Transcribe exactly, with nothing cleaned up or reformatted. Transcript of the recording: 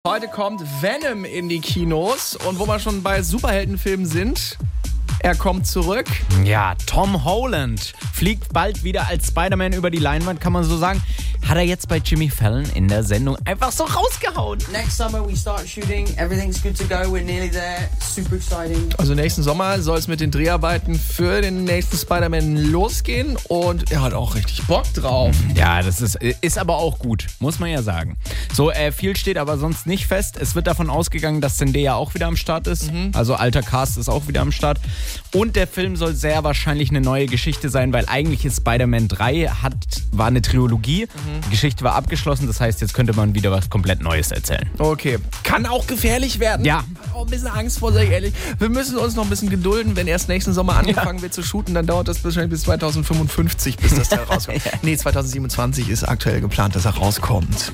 Heute kommt Venom in die Kinos und wo wir schon bei Superheldenfilmen sind, er kommt zurück. Ja, Tom Holland fliegt bald wieder als Spider-Man über die Leinwand, kann man so sagen. Hat er jetzt bei Jimmy Fallon in der Sendung einfach so rausgehauen. Next summer we start shooting, everything's good to go, we're nearly there, super exciting. Also nächsten Sommer soll es mit den Dreharbeiten für den nächsten Spider-Man losgehen und er hat auch richtig Bock drauf. Ja, das ist, ist aber auch gut, muss man ja sagen. So, äh, viel steht aber sonst nicht fest. Es wird davon ausgegangen, dass Zendaya auch wieder am Start ist. Mhm. Also alter Cast ist auch wieder am Start. Und der Film soll sehr wahrscheinlich eine neue Geschichte sein, weil eigentlich ist Spider-Man drei, hat, war eine Trilogie. Mhm. Die Geschichte war abgeschlossen, das heißt, jetzt könnte man wieder was komplett Neues erzählen. Okay. Kann auch gefährlich werden. Ja. Auch ein bisschen Angst vor, sag ich ehrlich. Wir müssen uns noch ein bisschen gedulden. Wenn erst nächsten Sommer angefangen ja. wird zu shooten, dann dauert das wahrscheinlich bis zweitausendfünfundfünfzig, bis das Teil rauskommt. ja. Nee, zweitausendsiebenundzwanzig ist aktuell geplant, dass er rauskommt.